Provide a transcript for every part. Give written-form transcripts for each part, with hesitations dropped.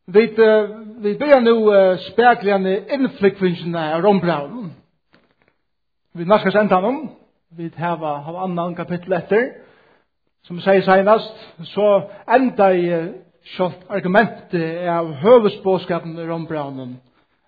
Vi börjar nu spekla inflikvinsjen av rombraun. Vi naskar ända dem. Vi har annan kapitel efter. Som säger senast, så enda i kjolt argumentet av hövudspåskapen i rombraunen.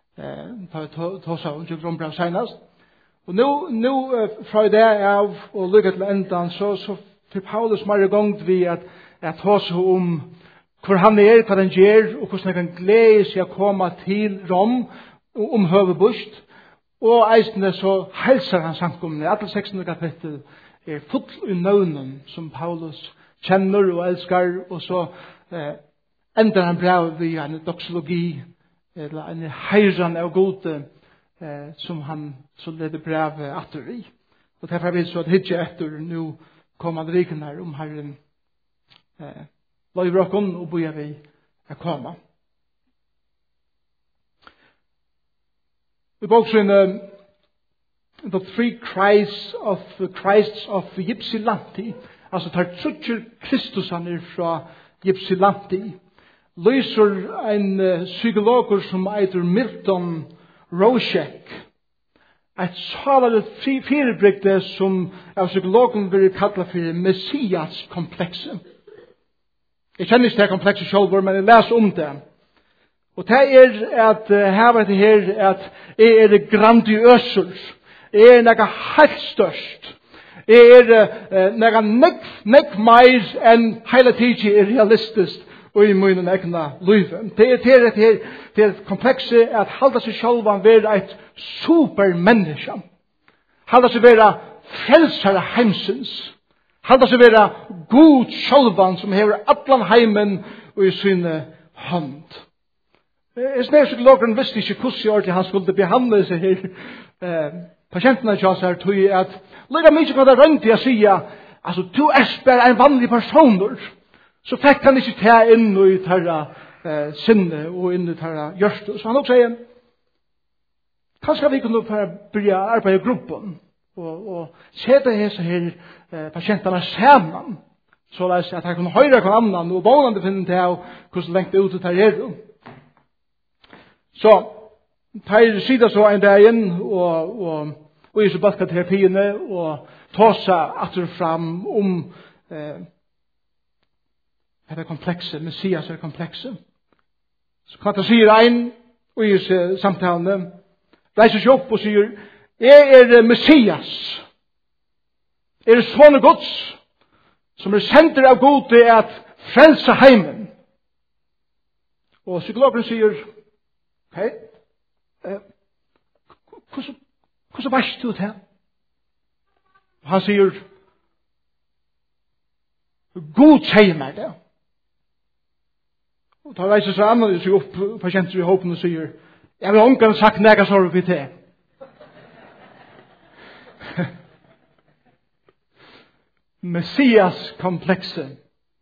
Ta rombraun senast. Og nu fra det av og lykke til endan, så for Paulus var i gang vi at ta seg om hvor han hva han gjør, og hvordan han kan glede seg å komme til Rom, om høvebust. Og eisende så helser han samkomne. Alle 16. kapittel full i nøvnen som Paulus kjenner og elskar, og så ender han brev via en doxologi, eller en heiran av gode, som han så leder brevet atter i. Og derfor vil så at hitje etter nu kommande viken her om Herren løyvrokken og boja vi komme. Vi boksyne The Three Christs of Ypsilanti, altså tar trutcher Kristusaner fra Ypsilanti, lyser en psykologer som eitur Milton Roshek, et salaret firebrygde som av psykologen vil kalla for Messias-komplekset. Jeg kjenner ikke det komplekset selv, men jeg leser om det. Og det at her var det her at jeg er grandiøser. Jeg er noe helt størst. Jeg er noe nekk mer enn hele tiden er realistisk og i munnen egna livet. Det er komplekset at halda seg selv være et supermenneske. Halda seg være frelsere heimsens. Halda seg være god sjølvan som hever atlan heimen og i syne hånd. Psykologen visste ikke hvordan han skulle behandle seg her. Patientene kjøs her tog at lika mye hva det rønte jeg sier, altså du er bare en vanlig person, så fikk han ikke ta inn i tarra sinne og inn i tarra hjørste. Så han også sier, kanskje vi kunne begynne å arbeide i gruppen og sette disse her pasientene sammen, så at jeg kunne høre hver annan og vågnende finne til hvordan lengt ut det her er. Så tar sida så en dag inn og i så baskaterapiene og ta seg atter fram om dette komplekset, Messias er komplekset. Så kan ta sier ein og i samtalene reiser seg opp og sier jeg er Messias. Jeg er sånne gods som er sender av god til at frelse heimen. Og psykologen sier hei, hvordan varst du til? Han sier, god sier meg det. Og da reiser seg annerledes seg opp, pasienter i håpen og sier, jeg vil omgang sagt nega sorg vi til. Messias komplekset.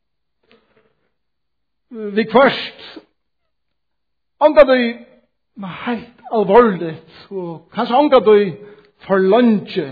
Vi først, omgang du helt alvorligt, og kanskje omgang du for lunge,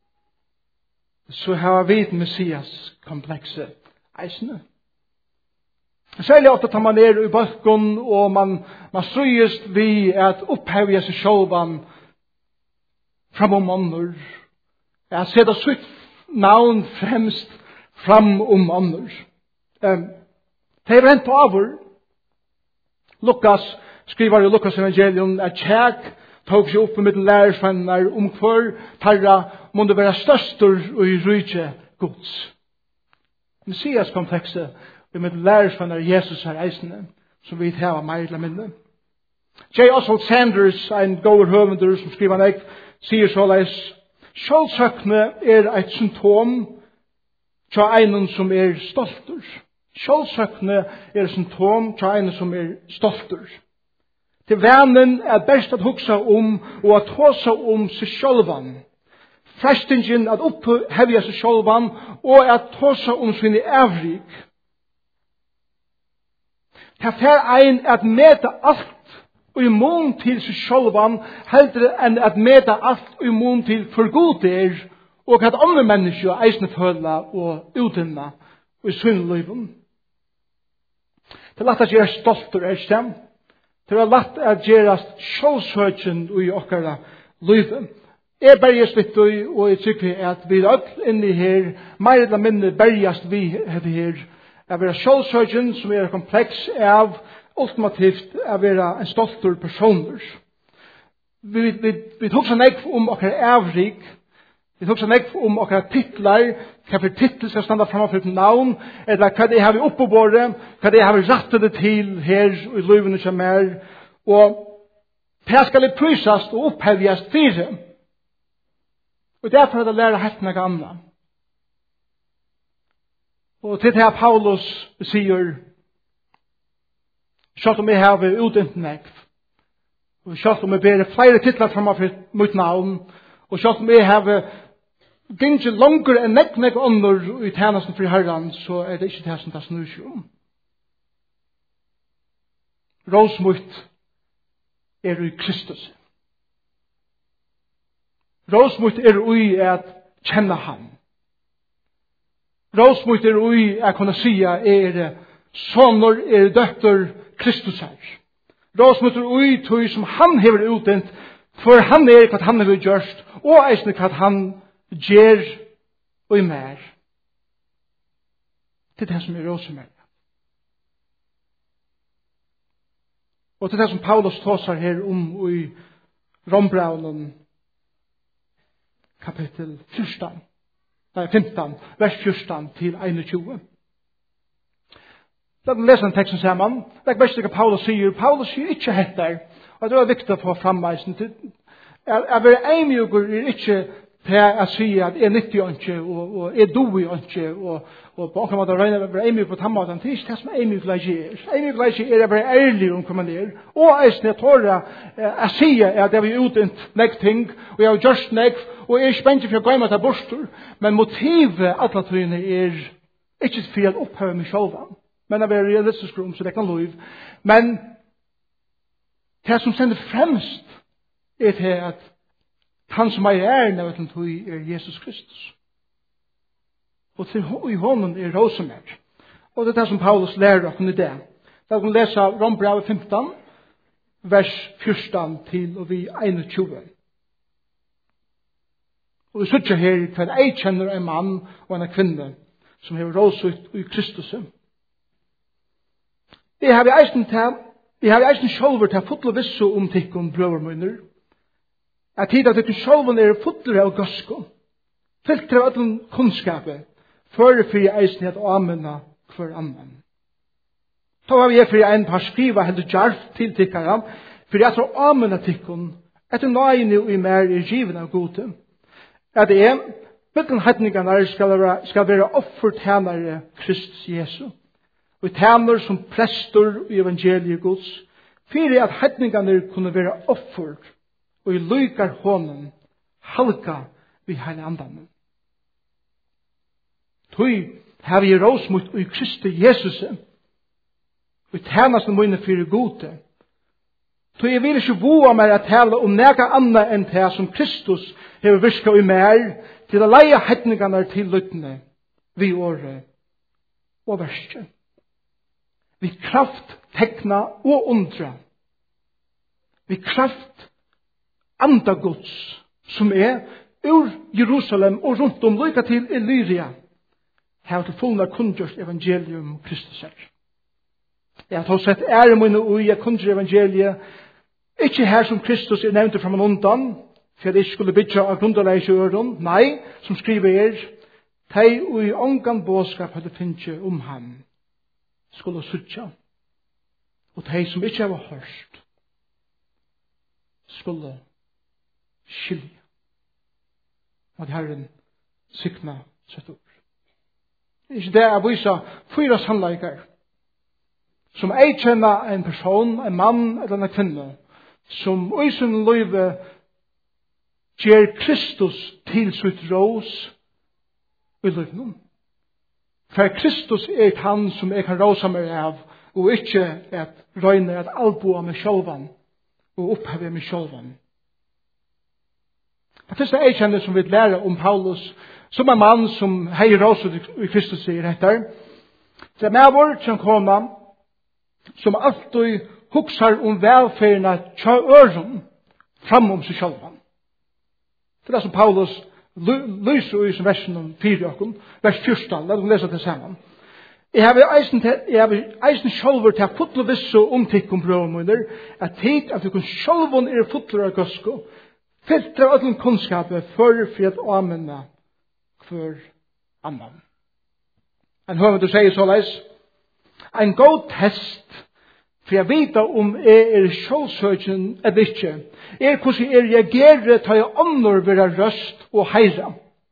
så har vi et Messias komplekset eisende. Særlig ofte tar man ned i bakken, og man strøyes vi at opphevje seg sjølvan fram om andre. Jeg ser det sitt navn fremst fram om andre. Det er rent på avur. Lukas skriver i Lukas evangelium at kjærk tog seg opp med lærersvenner om hver tarra måtte være størstor og i rydtje gods. Messias komplekset med lærersvenner Jesus her eisende, som vi tar mer eller mindre. J. Oswald Sanders, en god høvender som skriver han sier såleis, sjølsøkne er et symptom til en som er stolter. Sjølsøkne er et symptom til en som er stolter. Til vanen er best at hugsa om og at håsa om seg sjølvan. Frestingen at opphevja seg sjølvan og at håsa om sin evrik. Det er en at meta alt og i mån til seg sjølvan heldre enn at meta alt og i mån til for god er og at andre mennesker eisne føla og utinna og i sin liven. Det er lagt at jeg er stolt og er stemt. Det er lagt at gerast sjåsøkjen i okkara livet. Jeg bergast litt, og jeg tykker at vi er inni her, mer eller mindre bergast vi her, at vi er sjåsøkjen som er kompleks av ultimativt at vi er en stoltur personer. Vi tok så nekv om okkara avrik, vi tok så nekv om okkara titlar, hva for titel skal standa framfor et navn, eller hva det har vi oppe på båret, hva det har vi rattet det til her i livene som er, og det skal det prysast og opphevjast fire. Og derfor er det lære helt noe annet. Og til det Paulus sier, selv om jeg har utdømt nekv, og selv om jeg ber flere titler framfor mitt navn, og selv om jeg har gynnt langer enn nekv ånder i tjenesten for Herren, så er det ikke det som det snur seg om. Råsmut er i Kristus. Råsmut er i at kjenne ham. Råsmut er i at kunne si er sonner, er døtter Kristus her. Råsmut er i tog som han hever utdent, for han er hva han hever gjørst, og eisne hva han gjør og i mer. Det er det som er råsmut. Og til det som Paulus tåsar her om i Rombraunen kapittel 15, vers 14 til 21. Da vi leser den teksten sammen, det er best ikke Paulus sier. Paulus sier ikke heter, og det er viktig å få framveisen til. Jeg vil eimjugur er ikke til å si at jeg nyttig ikke, og jeg do ikke, og på en måte regner jeg være eimjugur på tammaten. Det er ikke det som eimjugleisje er. Eimjugleisje er å være ærlig om hva man er. Og eisne jeg tårer å si at jeg vil utdent nekk ting, og jeg har gjørst nekk, og jeg er spent for å gå med til bostur. Men motivet alle tøyene er ikke for å opphøve meg selv, men å være realistisk om så det kan lov. Men det som sender fremst er til at han som er nøyden til er Jesus Kristus. Og til i hånden er råsommer. Og det er det som Paulus lærer oss i det. Da kan vi lese Rombrevet 15, vers 14 til og vi 21. Og vi sitter her hver jeg kjenner en mann og en kvinne som har råsut i Kristus. Det har vi eisen sjølver til å fotle visse om tikkun brøvermunner. At tid at tikkun sjølver er fotle av gaskon. Filtre av den kunnskapet. Føre for eisen at anmenna hver annan. Så har vi for en par skriva helt djarf til tikkara. For jeg tror anmenna tikkun etter nøyene og i mer er given av gode. At det er mittlen hetningarna skal være offertjenere Kristus Jesu. Og tjener som prester i evangeliet Guds, for at hetningene kunne være offer, og i lykar hånden, halka vi hele andan. Tøy har vi rås mot i Kristi Jesus, og tjener som mine for gode. Tøy jeg vil ikke voa meg å tale om nega annet enn det som Kristus har virket i mer, til å leie hetningene til lyttene, vi året og verste. Vi kraft tekna og undra. Vi kraft andagods som er ur Jerusalem og rundt om lykka til Illyria. Her til fullna kundgjørst evangelium Kristus her. Jeg har sett ære mine ui at kundgjør evangeliet ikke her som Kristus er nevnt fra man undan for at jeg skulle bytja av grundaleis i øren. Nei, som skriver tei ui ongan båskap hadde finnje om ham skulle sutja, og de som ikke har hørt skulle skilja. Og Herren sykna sett ord. Det er ikke det jeg viser 4 sannleikar som ei kjenner en person, en mann eller en kvinne, som i sin liv gjør Kristus til sitt rås i livet. For Kristus er han som jeg kan råse meg av, og ikke at røyne at alboa meg sjølvan, og oppheve meg sjølvan. Det første jeg kjenner som vi lærer om Paulus, som en mann som heier råse i Kristus sier etter. Det er med vår som kommer, som alltid huksar velferna tja øren framom seg sjálvan. Det er det som Paulus lyser i som versen om 4, vers 14. La oss lese det sammen. Jeg har eisen sjálfur til å fotle visse omtikkum brøvmunner, at tid at du kan sjálvun fotler av gøsko, filtra av den kunnskapet for at anmenna hver annan. En høyre du sier såleis, en god test for jeg vet om jeg sjølvsøkjen eller ikke, hvordan jeg reagerer til jeg ånder være røst og heira.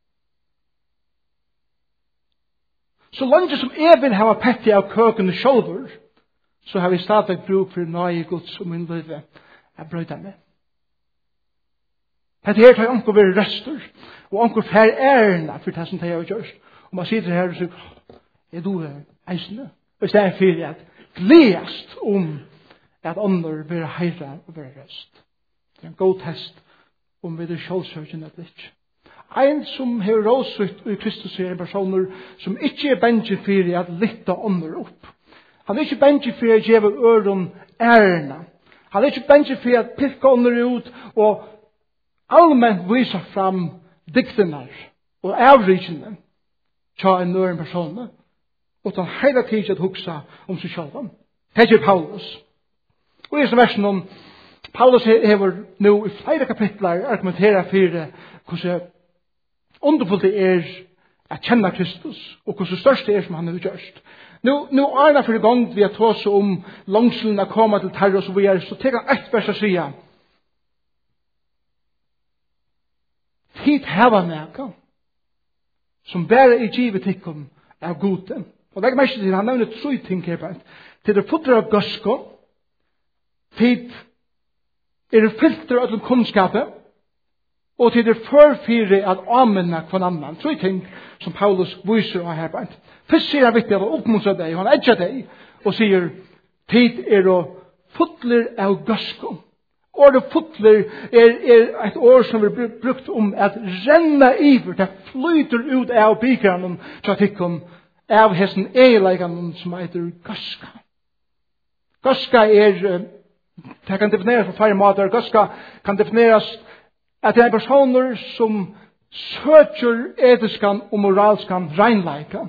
Så langt som jeg vil ha pettig av køkene sjølver, så har vi stadig bruk for nøye Guds og min liv jeg brøyder med. Dette her tar jeg anker være røster, og anker fær ærene for det som jeg har gjort. Og man sitter her og sier, er du eisende? Og i stedet for at gledest om at ånder vil heira og være røst. Det er en god test om vi er sjølvsøkjen eller ikke. En som har råsut i Kristus er en personer som ikke er bensje for at lytte ånder opp. Han er ikke bensje for at gjøre øren ærene. Han er ikke bensje for at pirke ånder ut og allmänt visa fram diktene og avrikene til en nøren person. Og han hele tiden at huksa om seg selv. Det er Paulus. Og i versen om Paulus hever nå i flere kapitler argumenterer for hvordan underfullt det er at kjenne Kristus og hvordan størst det er som han har gjort. Nå er det for gang vi har tås om langselen å komme til terror og så videre, så tenker han ett vers å si tid heva neka som bare er givet tikkum av gode. Og legg meg ikke til, han nevner 3 ting her på. Til det fotre av gøsko, til det filter av kunnskapet, og til det førfire at anmenna hver annan. 3 ting som Paulus viser av her på. Først sier han viktig at han oppmuntrer deg, han edger deg, og sier tid å fotler av gøsko. Ordet fotler er et ord som vi brukt om at renna iver, det flyter ut av bygrann til tikkum av hesten eilegan som heter gaska. Gaska det kan defineres på flere måter. Gaska kan defineres at det er personer som søker etiskan og moralskan reinleika.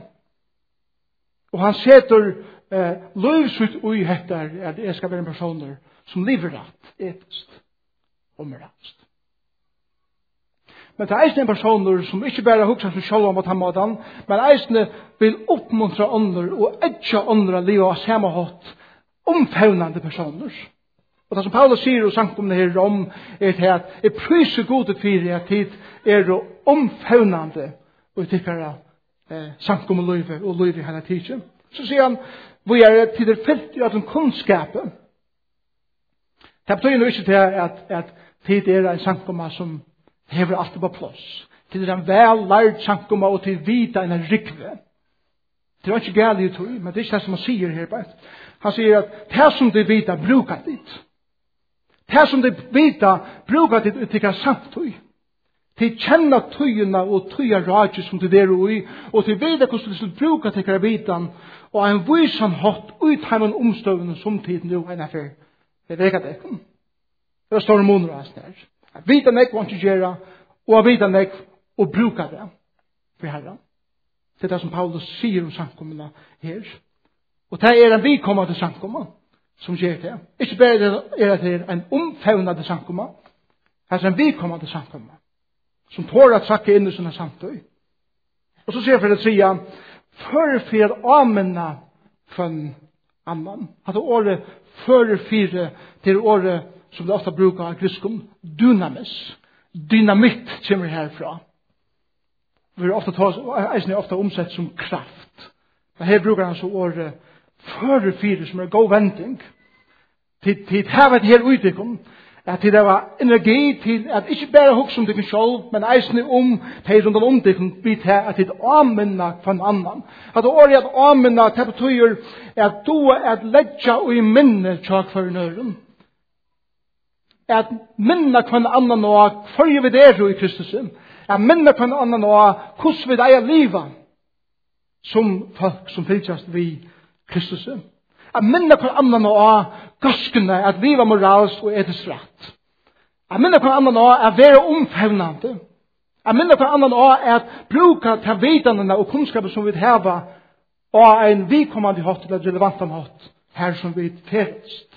Og han setter løvsut ui hettar at det skal være en personer som lever rett, etisk og moralsk. Men det er eisne personer som ikke bare hukser seg selv om at han måten, men eisne vil oppmuntre ånder og edge ånder av livet av samme hatt omfavnende personer. Og det som Paulus sier og sankt om det her om er til at jeg pryser gode fyrir at tid er omfavnende og tykker sankt om livet og livet hele tiden. Så sier han, vi er til det felt i at en kunnskapen. Det betyr jo ikke til at tid er en sankoma som hever alltid på plass. Tid er en vel lærd sankoma og til vita en rikve. Det er ikke galt i tog, men det er ikke det som han sier her på. Han sier at det som de vita brukar dit. Det som de vita brukar dit ut til samtøy. Til kjenna tøyene og tøya rager som de der ui, og til vita hvordan de skal bruka til vitan, og en vysan hatt ut heimann omstøvende som tid nu en affær. Det er det ikke. Det er store måneder av oss der. At vita nek hva han ikke gjøre, og at vita nek og bruka det for Herren. Det er det som Paulus sier om samkommene her. Og det er en vidkommende samkommende som gjør det. Ikke bare er det en omfavnende samkommende, det er en vidkommende samkommende som tår at sakke inn i sånne samtøy. Og så sier for det sier for at anmenna for en annan. At året fører fire til året som det ofte bruker av griskon, dynamis. Dynamitt kommer herfra. Vi er ofte omsett som kraft. Men her bruker han så året fører fire som er god vending. Til hevet her utvikling, at det var energi til at ikke bare hukse om det selv, men eisne om det rundt om det blir til at det anmenna for en annan. At det året at anmenna, det betyr at du er leggja og i minne tjak for nøren. At minna for en annan og for vi det i Kristus. At minna for en annan og hvordan vi eier livet som folk som fylkjast vi Kristus. At minna for en annan og gaskene, at liva moralsk og etisk rett. Jeg minner hver annan av at være omfevnande. Jeg minner hver annan av at bruka til vitandene og kunnskapen som vi har og en vidkommende hatt eller relevant hatt her som vi ferdigst.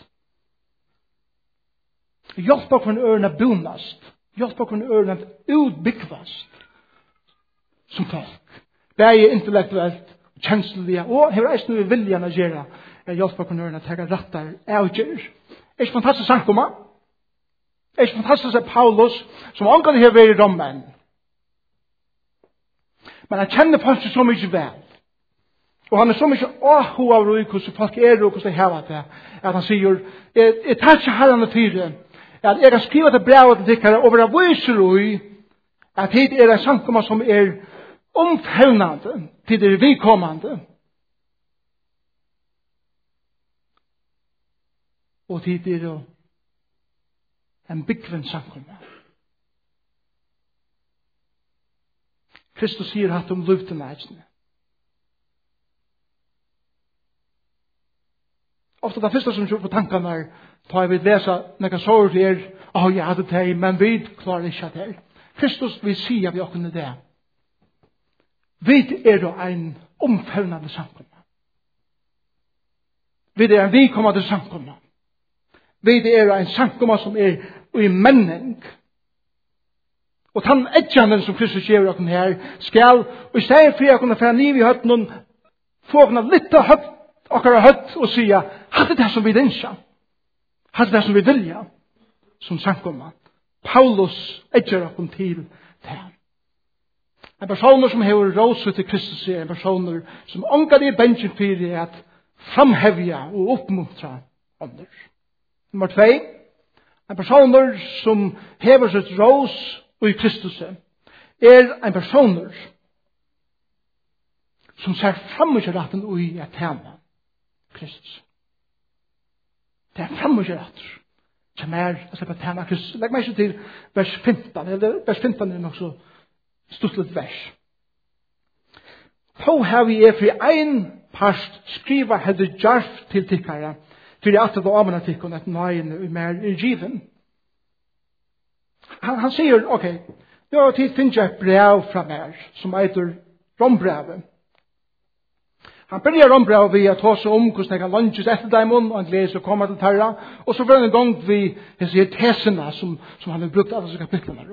Hjelp av hverandre ørene bonast. Hjelp av hverandre ørene utbyggvast som folk. Begge intellektuelt, kjenslige, og har reist noe viljen å gjøre. Hjelp av hverandre ørene til å rette avgjør. Er ikke fantastisk sagt om det? Er ikke fantastisk at Paulus, som angående har vært i Rommen, men han kjenner folk så mye vel. Og han er så mye åhå av hvordan folk er og hvordan de har det. At han sier, jeg tar ikke herrene fire, at jeg har skrivet et brev til dikkere over av viser at hit er en samkommer som er omfevnende til det vidkommende. Og hit er det en byggven samkommer. Kristus sier hatt om luften eisene. Ofta det første som kjører på tankene er, tar jeg vil lese noen sår til ja, det er men vi klarer ikke det. Kristus vil si at vi har kunnet det. Vi er da en omfevnende samkommer. Vi er en vidkommende samkommer. Vi er en samkommer som er i menning. Og den edjanen som Kristus gjør dere her skal, og i stedet for å kunne fære niv i høtten, få kunne litt av høtt, akkurat høtt, og sier, hadde det som vi ønsker. Hadde det som vi vilja. Som samkommer. Paulus edjer dere til det. En person som har råset til Kristus er en person som ångar i bensin for at framhevja og oppmuntra andre. Nummer 2. En person som hever sitt rås og i Kristus er en person som ser framgjøraten og i et tema Kristus. Det er framgjøraten som er å se på tema Kristus. Legg meg ikke til vers 15, eller vers 15 er nok så stuttlet vers. På har vi for en parst skriva hadde djarf til tikkere, for at det var amena tikkene at nøyene er mer i given. Han sier, ok, nå har tid finnes jeg et brev fra meg, som heter Rombrevet. Han begynner Rombrevet ved å ta seg om hvordan jeg kan lunches etter dem, og han gleder seg å komme til terra, og så får han en gang ved disse tesene som han har brukt alle disse kapitlene.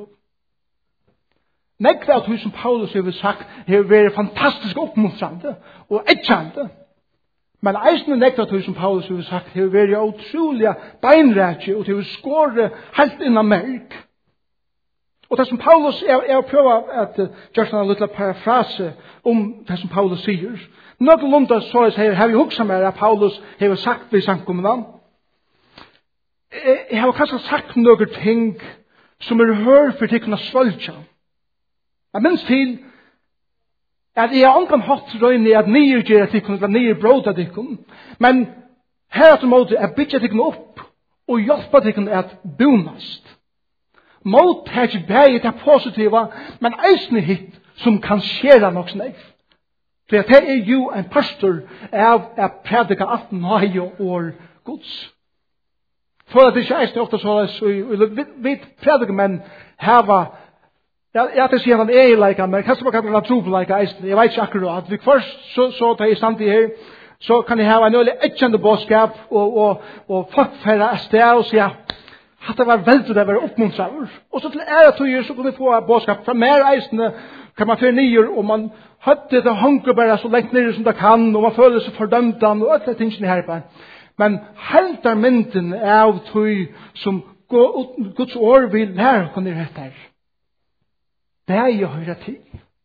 Nekve av det som Paulus har sagt, har vært fantastisk oppmuntrende og edgjende. Men eisende nekve av det som Paulus har sagt, har vært utrolig beinrætje, og det har skåret helt innan merk. Og det som Paulus, jeg prøver at gjøre en liten parafrase om det som Paulus sier. Noen lunde så jeg sier, har vi hukset med at Paulus har sagt ved samkommene. Jeg har kanskje sagt noen ting som hør for til å kunne svølge. Jeg minns til at jeg har ankan hatt røyne i at nye gjør at de kunne være nye bråd av de kunne. Men her at måte er bytja de kunne opp og hjelpe de kunne at bonast. Mot er ikke bare det positive, men eisne hit som kan skjere nok snakk. For det er jo en pastor av å predika alt nøye og gods. For at det ikke eisne ofte så vi predika menn heva, jeg vil si at han er i leika, men kanskje man kan ha tro på leika eisne, jeg vet ikke akkurat. Vi først så tar jeg stand i her, så kan jeg heva en øyelig etkjende bådskap og fattfæra av sted og sier, at det var veldig det var oppmuntraver. Og så til æretøyer så kunne vi få bådskap fra mer eisene, kan man føre nyer, og man høtte det hanker bare så lengt nere som det kan, og man føler seg fordømt og alle tingene her på. Men helt er mynden av tøy som Guds år vil lære på nere etter. Det er jo høyre tid.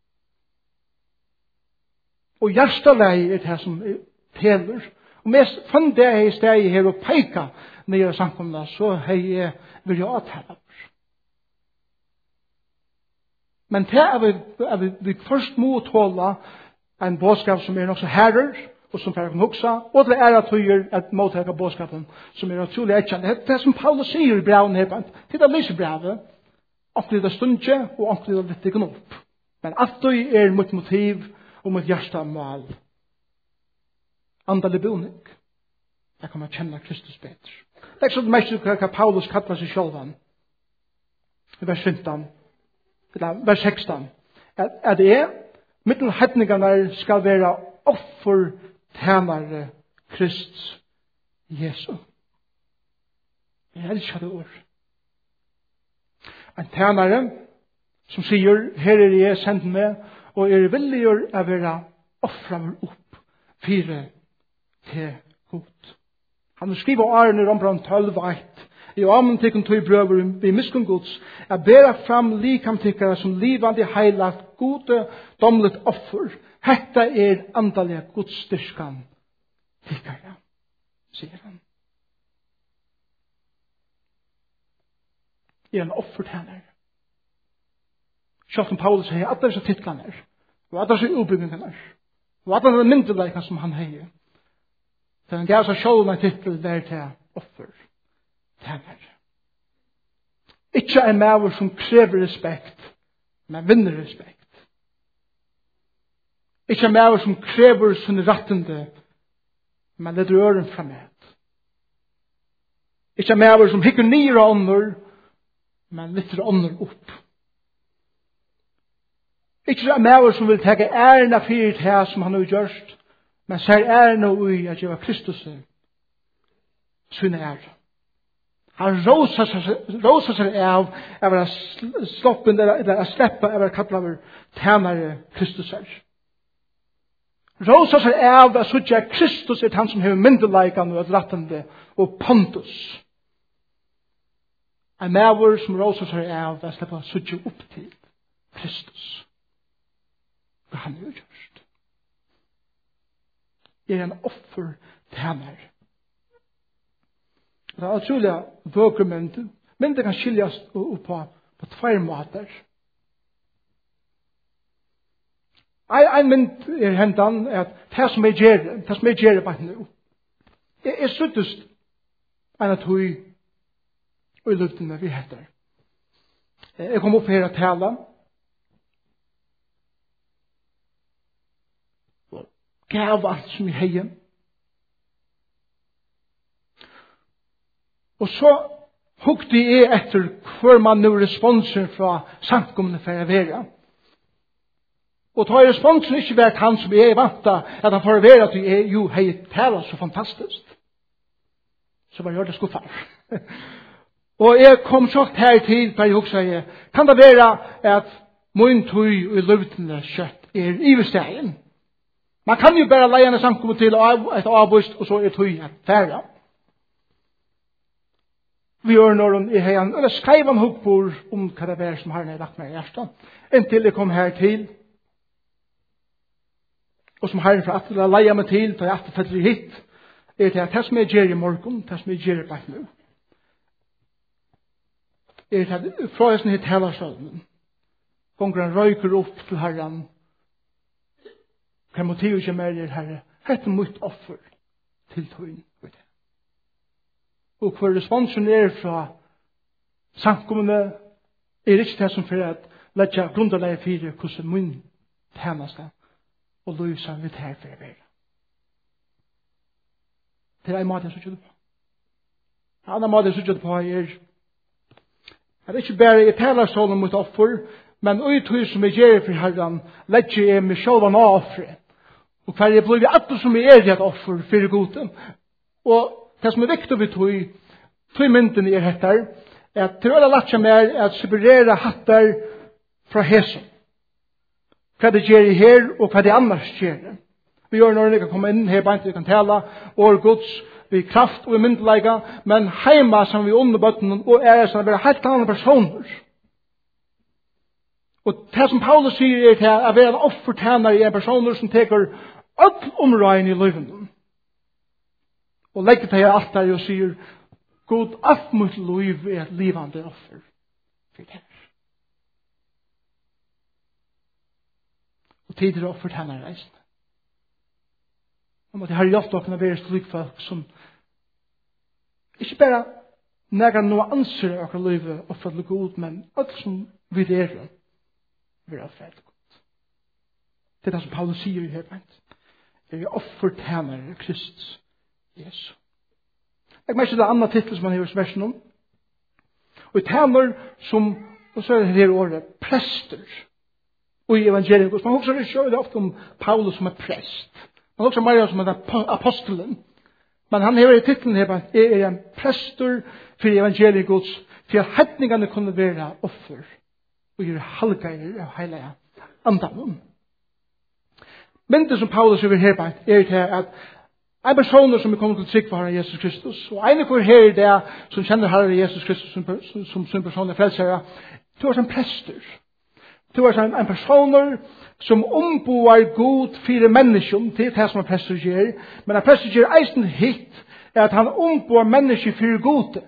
Og hjertelig er det som teler. Og mest fann det i stedet her og peika nere samkomna, så hei vil jeg avtale. Men det er vi først må tåle en bådskap som er nok så herrer, og som kan huksa, og det er at høyer et måttaka bådskapen som er utrolig etkjent. Det er som Paulus sier i breven her, det er lyse brevet, omkring det stundje, og omkring det litt ikke opp. Men alt det er mot motiv, og mot hjertemål. Andelig boning. Jeg kommer kjenne Kristus bedre. Det er så mest hva Paulus kallar seg sjølvan. I vers 15, eller vers 16. At det mittel hedningarna skal være offer tjenare Kristus Jesu. Jeg elsker det ord. En tjenare som sier, her jeg sendt med, og villig å være offret opp fire til god. Han skriver Arne i Rombrand 12:1. I amen tikkun tog brøver vi miskunn Guds, bæra fram likamtikkara som livande heilagt gode domlet offer. Hetta andalega Guds styrkan tikkara, sier han. En offertjenare. Sjálf Paulus sier at disse titlarna og at disse utbyggingene og at disse myndelaikene som han heier. Så han gav seg selv en titel der til offertjenare. Ikke en maver som krever respekt, men vinner respekt. Ikke en maver som krever sin rettende, men leder øren fremad. Ikke en maver som hikker ned av ånder, men lytter ånder opp. Ikke en maver som vil tage æren av fyrt her som han har gjort, men ser æren av ui at jeg var Kristus sin ære. Han rosa seg av å være sloppen, eller å slippe av å være kallet av tjenere Kristus her. Rosa seg av å sutja Kristus han som har myndeleikan og rettende og pontus. En maver som rosa seg av å slippe å sutja opp til Kristus. Hva han har gjort. En offer tjenere. Det er utrolig vøker mynd. Mynder kan skiljas upp på tvær måter. En mynd hendan at det som jeg gjør bare nå. Jeg sluttest en av tog og i luftene vi heter. Jeg kom opp her og tala. Gav alt som jeg heier. Og så hukte jeg etter hver man nå responser fra samkommende for å være. Og tar responsen ikke vært han som jeg vant at han får være at jeg jo har talt så fantastisk. Så var jeg det skuffet. Og jeg kom så her til for jeg hukte kan det være at min tog i løvdene kjøtt i vestegjen. Man kan jo bare leie en samkommende til et avvist og så tog færre. Vi gjør når i heian, eller skrev han hukkbord om hva det er som har lagt meg i hjertet. Inntil jeg kom her til, og som herren fra at jeg leier meg til, da jeg etterfølger hit, det at som jeg gjør i morgen, det som jeg gjør bare nå. Det at fra jeg snitt hele støden, gonger han røyker opp til herren, hva motivet ikke mer er herre, hette mitt offer til tøyen. Og hver responsen fra samkommende ikke det som for at letja grunnleie fire hvordan min tjeneste og løse litt her for å være. Det en måte jeg sørger det på. En annen måte jeg sørger det på at ikke bare jeg taler sånn mot offer, men uttøy som jeg gjør for herren, letja jeg meg selv av offre. Og hver jeg blir alt som jeg et offer for goden. Og det som viktig vi tog mynden i hettar, at til å lage mer at separere hattar fra hesen. Hva det gjør i her, og hva det annars gjør. Vi gjør når vi kan komme inn her, bare vi kan tale, og Guds, vi kraft og myndelega, men heima som vi underbøtten, og som vi helt andre personer. Og det som Paulus sier til at vi er en offertjener i en personer som teker alt områden i livet. Og legger til alt der og sier, God, alt mot liv er et livande offer for det. Og tider offer til henne reisende. Om at jeg har gjort dere være slik folk som ikke bare nægger noe anser av dere livet og for det god, men alt som vi dere vil offer til god. Det er det som Paulus sier i her. Det er offer til henne Kristus Jesus. Jeg mener ikke det andre titel som han har i versen om. Og i tæner som, og så er det her året, prester. Og i evangeliet, man husker ikke ofte om Paulus som prest. Man husker Maria som apostelen. Men han har i titlen her, at jeg en prester for evangeliet Guds, for at hedningene kunne være offer. Og gjøre halvgeier av hele andan. Men det som Paulus vil her på til at en person som er kommet til trygg for Herren Jesus Kristus, og en for her der som kjenner Herren Jesus Kristus som sin personlige frelsere, du er som prester. Du er en person som omboer god fire mennesker til det som en prester gjør, men en prester gjør eisen hit er at han omboer mennesker fire gode.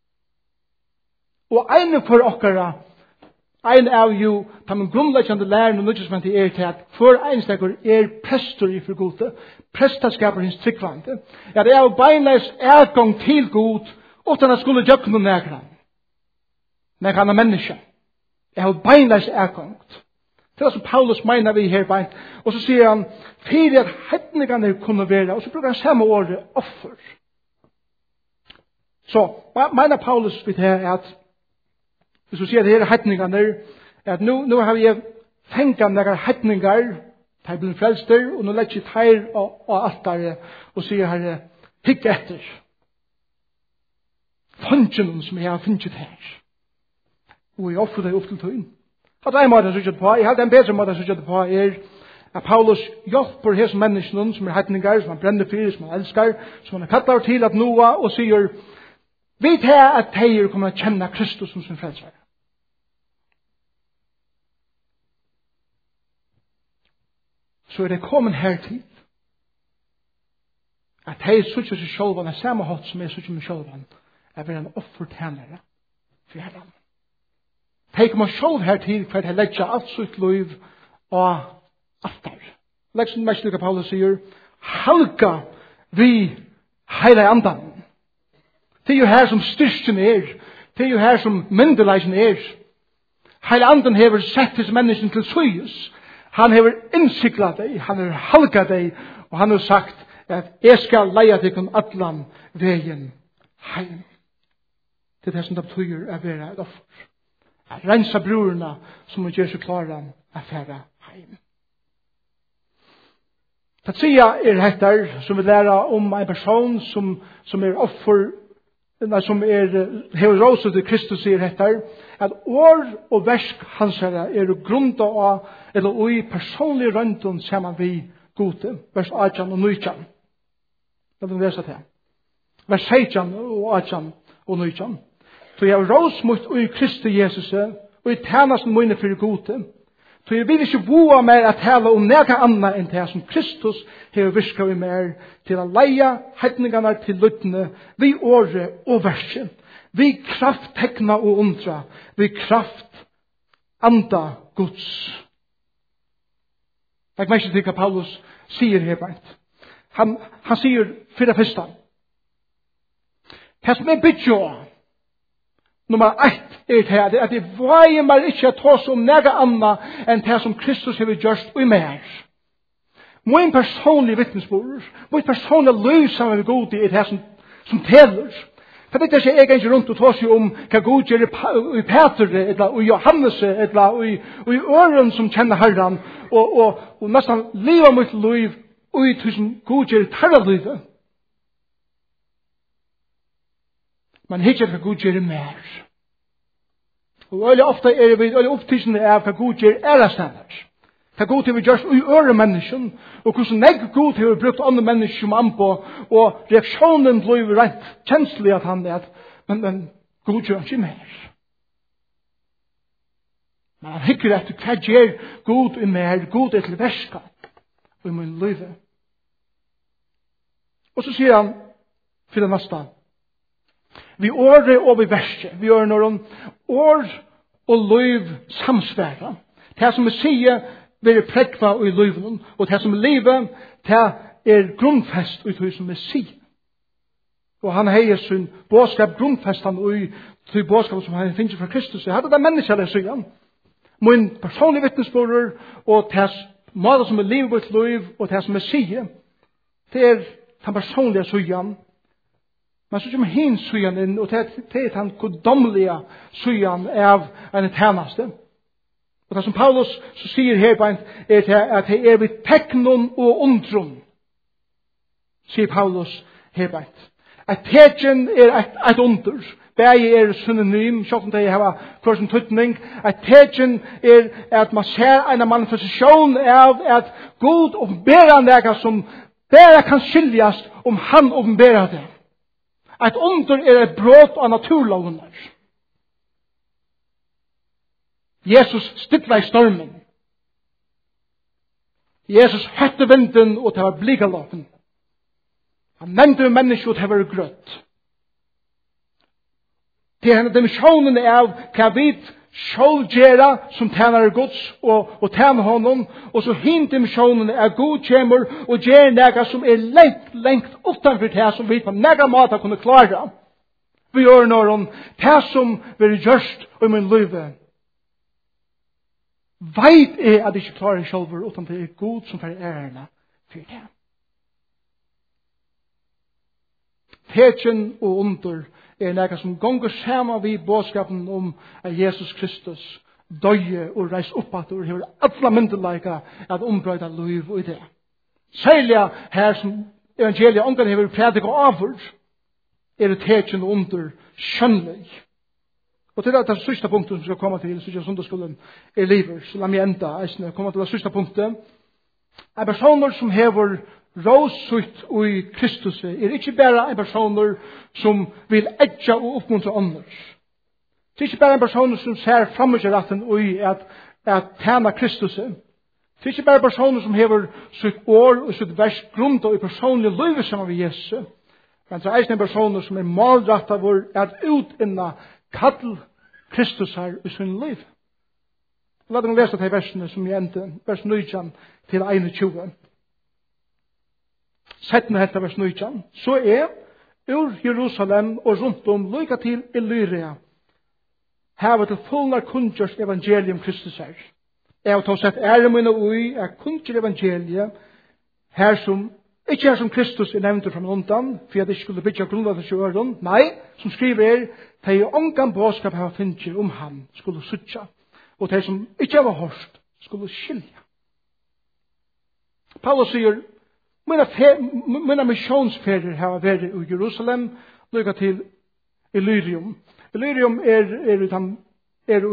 Og en for okkara ein av jo, ta man grunnleggende læren og nødvendig til at for einstakker prester i for gode, prestaskaper hins tryggvande, at det er beinleis ergang til god, utan at skulle gjøre noen nægran. Nægran av menneska. Jeg har beinleis ergangt. Det er som Paulus mener vi her bein. Og så sier han, fyrir at hedningene kunne være, og så bruker han samme året offer. Så, mener Paulus vidt her at, hvis du sier at her hedningene, at nå har vi fengt noen hedninger, de blir frelster, og nå legger jeg teir og altare, og sier her, hikk etter. Fungen som jeg har funnet her. Og jeg offer deg opp til tøyen. Hatt en måte jeg på, jeg hadde en bedre måte jeg på, at Paulus hjelper hos menneskene som hedninger, som han brenner fyrir, som han elskar, som han kallar til at Noah, og sier, vi tar at teir kommer å kjenne Kristus som sin frelsere. Så er det kommet her tid at teir suttje seg sjølvan er samme hatt som jeg suttje meg sjølvan er vi en offertjenere for Herren. Teir kommer sjølv her tid for at jeg legger alt sitt liv og altar. Legger som mest lika Paulus sier, halka vi heile andan. Det er jo her som styrsten er. Det er jo her som myndelæsen er. Heile andan hever sett hos mennesken til søyes. Han hever innsiklet deg, han hever halka deg, og han har sagt at jeg skal leie deg om atlan veien heim. Det er det som det betyr å være et offer. At rensa brorna som gjør seg klare å fære heim. Tatsia hettar som vi lærer om en person som er offer, som hever råset til Kristus hettar, at år og versk hans er grunda av eller ui personlig røntun saman vi gode, vers 18 og 19. Det vil vi lese til. Vers 16 og 18 og 19. Så jeg rås mot ui Kristi Jesus og i tænasten mine fyrir gode. Så jeg vil ikke boa mer at tala om nega anna enn det som Kristus hever virka vi mer til å leia hedningarna til luttene vi åre og verset. Vi kraft tekna og undra. Vi kraft anda Guds. Jeg vet ikke hva Paulus sier her beint. Han sier for det første. Det som er bytja nummer 1 er det at det veier meg ikke å ta om nega anna enn det som Kristus har gjort og mer. Min personlige vittnesbord, min personlige liv sammen med god er det som teller. For det er ikke jeg ikke rundt og tar seg om hva god gjør i Peter, eller i Johannes, eller i øren som kjenner Herren, og nesten livet mitt liv, og i tusen god gjør i terrelivet. Men ikke hva god gjør i mer. Og veldig ofte er vi veldig opptidende av hva god gjør ærestandard. Hva god har vi gjort i øre mennesken, og hvordan negg god har vi brukt andre mennesker som anpå, og reaksjonen blir rent kjenslig at han er, men god gjør ikke mer. Men han hikker etter hva gjør god i mer, god er til verskap i min liv. Og så sier han, for det neste, vi åre og vi verste, vi gjør når år og liv samsværer. Det som vi sier, være prekva i livet, og det som er livet, det er grunnfest i det som er sier. Og han heier sin bådskap grunnfestan i det bådskap som han finner fra Kristus. Jeg hadde det menneskelig sier han. Min personlige vittnesbord, og det måte som er livet i liv, og det som er sier, det er den personlige sier han. Men så kommer hin sujan inn, og det er han goddomlige sujan av en tjeneste. Og det som Paulus så sier her på at det er ved teknon og undron, sier Paulus her på at tekjen er et under. Begge er synonym, selv om det har hver sin tøtning. At tekjen er at man ser en manifestasjon av at Gud åpenberer noe som bare kan skiljes om han åpenberer det. At under er et brot av naturlovene. Jesus stilla i stormen. Jesus høtte vinden og det var blikalopen. Han nevnte mennesker og det var grøtt. Det er henne dimensjonen av hva vi skal gjøre som tjener Guds og tjener honom. Og så hin dimensjonen av Gud kommer og gjør noe som er lengt utenfor det som vi på noen måte kunne klare. Vi gjør noe det som vi har gjort i min liv. Veit er at jeg ikke klarer selv utan det er Gud som får ærene for det. Tekjen og under er noe som gonger sammen vid bådskapen om at Jesus Kristus døye og reis opp at og hever alle myndelige at ombrøyde liv og det. Særlig her som evangeliet omgang hever predik og avur er det tekjen og under skjønnelig. Og til det siste punktet som skal komme til så sundagsskolen er livet. Så la meg enda komme til det siste punktet. En personer som hever råsutt i Kristus er ikke bare en personer som vil edja og oppmuntre annars. Det er ikke bare en personer som ser fremmedgjøretten i at tjene Kristus. Det er ikke bare personer som hever sitt år og sitt vers grunnt og i personlig liv sammen med Jesus. Men det er en personer som er målrettet for at utinna kall Kristus her i sin liv. La dem lese de versene som jeg endte, vers 19 til 21. Settene helt av vers 19. Så er ur Jerusalem og rundt om lykka til Illyria hava til fullnar kunngjørs evangelium Kristus her. Jeg har sett ære mine ui er kunngjør evangeliet her som ikke her som Kristus er nevnt fra undan, for at det ikke skulle bytja grunnlag til sjøren. Nei, som skriver er, de jo omgang bådskap her finner om han skulle suttja, og de som ikke var hørst skulle skilja. Paulus sier, mina missionsferier har vært i Jerusalem, lykka til Illyrium. Illyrium er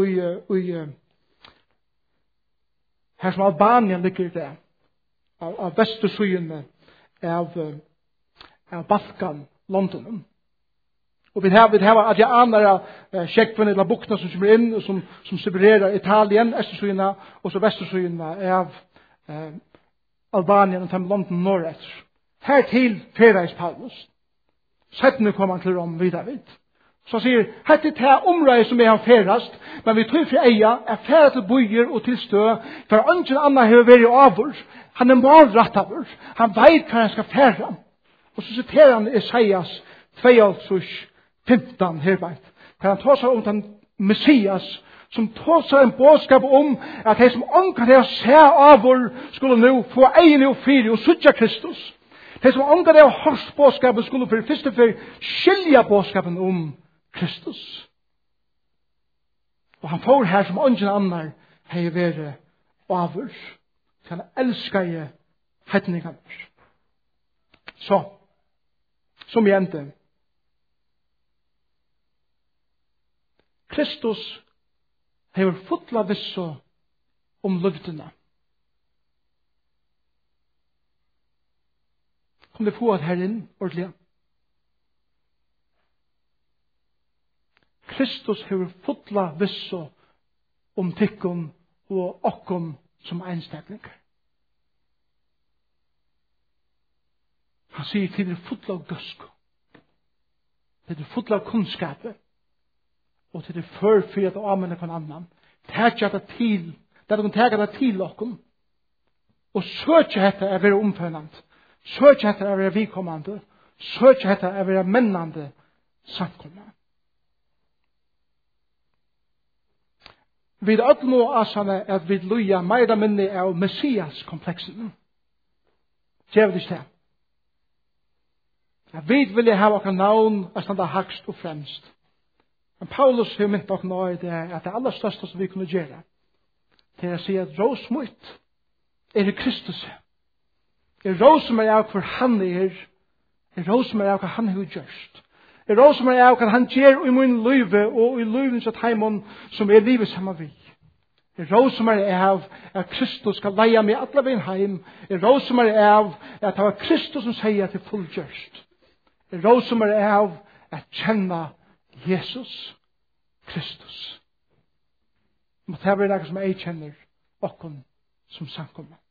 her som Albanien ligger der, av vestersyene av Balkan, London. Og vi har at jeg aner sjekkene eller bukna som kommer inn, og som separerer Italien, Østersyene, og så Vestersyene av Albanien og London norrøst. Her til Fereis Paulus. Settene kommer han til Rom videre. Så sier, her til det området som jeg har ferast, men vi tror for eia, er færa til bøyer og til stø, for ønsken anna har vært avur. Han er målrettet. Han vet hva han skal færa. Og så siterer han Isaias 2:15 herveit. Kan han ta seg om den Messias, som tar seg en bådskap om at de som omkring det å se avur, skulle nå få egen og fri og suttja Kristus. De som omkring det å hørst bådskapen skulle for første for skilja bådskapen om Kristus. Og han får her som ingen annar hei vært avur. Han elskar jeg hetningene. Så, som jeg endte. Kristus har fotla visse om løftene. Kom det få at herren ordentlig. Kristus har fotla visse om tikkun og okkom som einstaklingar. Han sier til det fotla av gøsk. Til det fotla av kunnskapet. Og til det førfyrt og anvende på en annan. Tætja det til. Det er de tætja det til okkom. Og søtja dette er være omfølgende. Søtja dette er være vikommande. Søtja dette er være mennande samkommande. Vi er nå asane at vi luja meira minne av Messias-kompleksen. Kjæver det ikke det? Jeg vet vil jeg ha okker navn og standa hakst og fremst. Men Paulus har mynt okker nå i det at det aller største som vi kunne gjøre til å si at rås mot i Kristus. Rås som av hvor han rås som av hva han har gjørst. Rås som av hva han gjør i min liv og i livet som heimon som livet sammen vi. Rås som av at Kristus skal leie meg alle veien heim. Rås som av at det var Kristus som sier at det er fullgjørst. Rås som av at kjenne Jesus Kristus. Må det være noe som jeg kjenner okken som samkommer.